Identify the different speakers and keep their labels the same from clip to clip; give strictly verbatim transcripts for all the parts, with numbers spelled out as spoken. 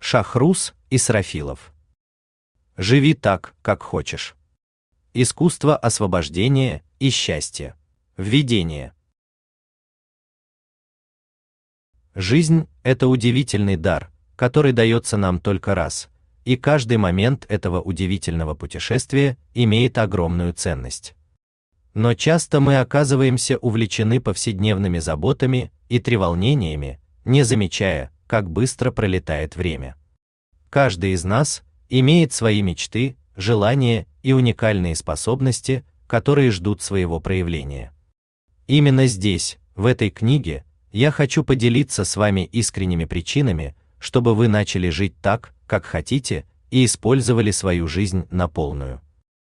Speaker 1: Шахрус Исрафилов. Живи так, как хочешь. Искусство освобождения и счастья. Введение. Жизнь – это удивительный дар, который дается нам только раз, и каждый момент этого удивительного путешествия имеет огромную ценность. Но часто мы оказываемся увлечены повседневными заботами и треволнениями, не замечая, как быстро пролетает время. Каждый из нас имеет свои мечты, желания и уникальные способности, которые ждут своего проявления. Именно здесь, в этой книге, я хочу поделиться с вами искренними причинами, чтобы вы начали жить так, как хотите, и использовали свою жизнь на полную.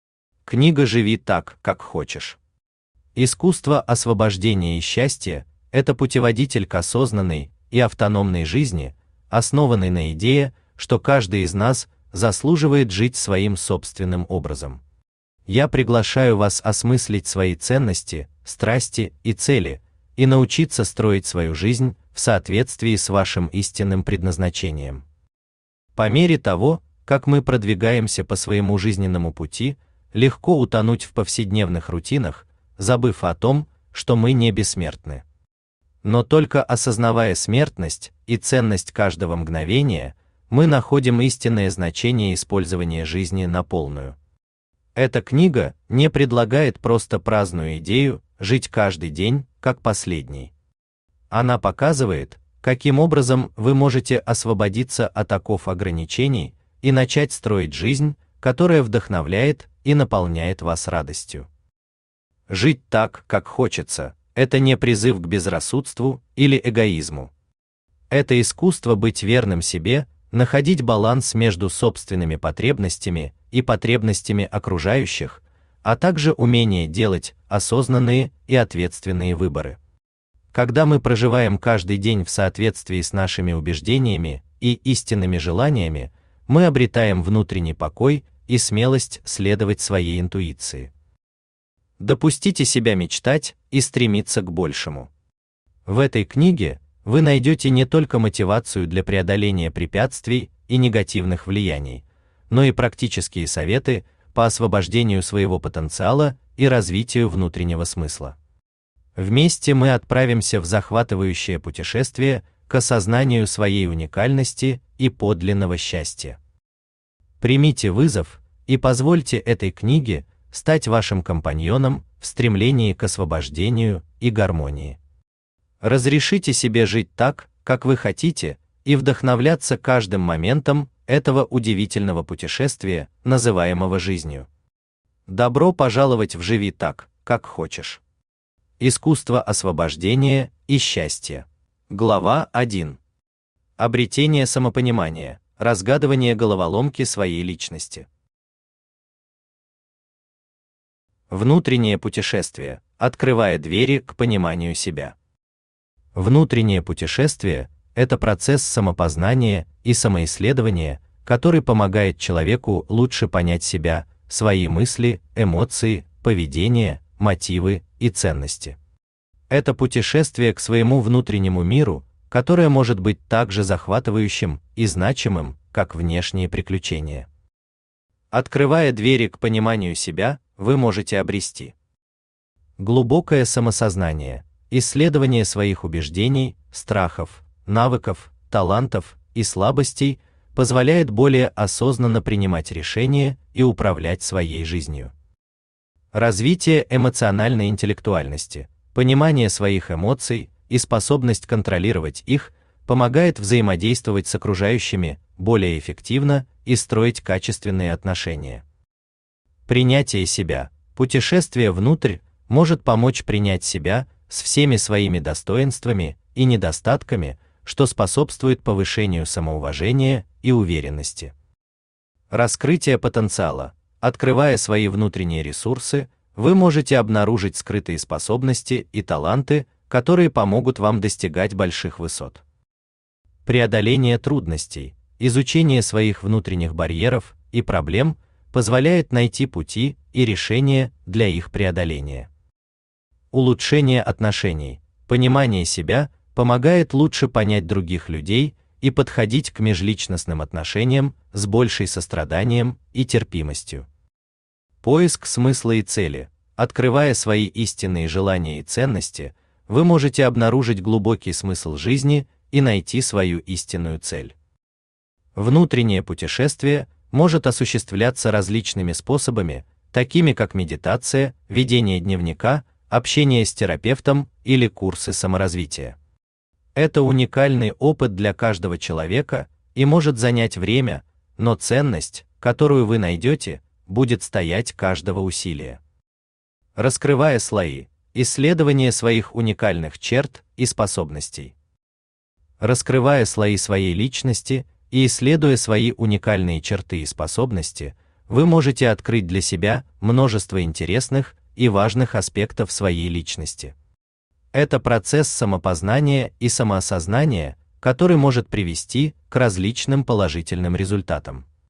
Speaker 1: Книга «Живи так, как хочешь». Искусство освобождения и счастья – это путеводитель к осознанной и автономной жизни, основанной на идее, что каждый из нас заслуживает жить своим собственным образом. Я приглашаю вас осмыслить свои ценности, страсти и цели и научиться строить свою жизнь в соответствии с вашим истинным предназначением. По мере того, как мы продвигаемся по своему жизненному пути, легко утонуть в повседневных рутинах, забыв о том, что мы не бессмертны. Но только осознавая смертность и ценность каждого мгновения, мы находим истинное значение использования жизни на полную. Эта книга не предлагает просто праздную идею жить каждый день, как последний. Она показывает, каким образом вы можете освободиться от оков ограничений и начать строить жизнь, которая вдохновляет и наполняет вас радостью. Жить так, как хочется, это не призыв к безрассудству или эгоизму. Это искусство быть верным себе, находить баланс между собственными потребностями и потребностями окружающих, а также умение делать осознанные и ответственные выборы. Когда мы проживаем каждый день в соответствии с нашими убеждениями и истинными желаниями, мы обретаем внутренний покой и смелость следовать своей интуиции. Допустите себя мечтать и стремиться к большему. В этой книге вы найдете не только мотивацию для преодоления препятствий и негативных влияний, но и практические советы по освобождению своего потенциала и развитию внутреннего смысла. Вместе мы отправимся в захватывающее путешествие к осознанию своей уникальности и подлинного счастья. Примите вызов и позвольте этой книге стать вашим компаньоном в стремлении к освобождению и гармонии. Разрешите себе жить так, как вы хотите, и вдохновляться каждым моментом этого удивительного путешествия, называемого жизнью. Добро пожаловать в «Живи так, как хочешь». Искусство освобождения и счастья. Глава первая. Обретение самопонимания, разгадывание головоломки своей личности. Внутреннее путешествие, открывая двери к пониманию себя. Внутреннее путешествие – это процесс самопознания и самоисследования, который помогает человеку лучше понять себя, свои мысли, эмоции, поведение, мотивы и ценности. Это путешествие к своему внутреннему миру, которое может быть так же захватывающим и значимым, как внешние приключения. Открывая двери к пониманию себя, вы можете обрести глубокое самосознание, исследование своих убеждений, страхов, навыков, талантов и слабостей позволяет более осознанно принимать решения и управлять своей жизнью. Развитие эмоциональной интеллектуальности, понимание своих эмоций и способность контролировать их помогает взаимодействовать с окружающими более эффективно и строить качественные отношения. Принятие себя, путешествие внутрь может помочь принять себя с всеми своими достоинствами и недостатками, что способствует повышению самоуважения и уверенности. Раскрытие потенциала. Открывая свои внутренние ресурсы, вы можете обнаружить скрытые способности и таланты, которые помогут вам достигать больших высот. Преодоление трудностей, изучение своих внутренних барьеров и проблем позволяет найти пути и решения для их преодоления. Улучшение отношений, понимание себя помогает лучше понять других людей и подходить к межличностным отношениям с большей состраданием и терпимостью. Поиск смысла и цели. Открывая свои истинные желания и ценности, вы можете обнаружить глубокий смысл жизни и найти свою истинную цель. Внутреннее путешествие может осуществляться различными способами, такими как медитация, ведение дневника, общение с терапевтом или курсы саморазвития. Это уникальный опыт для каждого человека и может занять время, но ценность, которую вы найдете, будет стоять каждого усилия. Раскрывая слои. Исследование своих уникальных черт и способностей. Раскрывая слои своей личности и исследуя свои уникальные черты и способности, вы можете открыть для себя множество интересных и важных аспектов своей личности. Это процесс самопознания и самоосознания, который может привести к различным положительным результатам.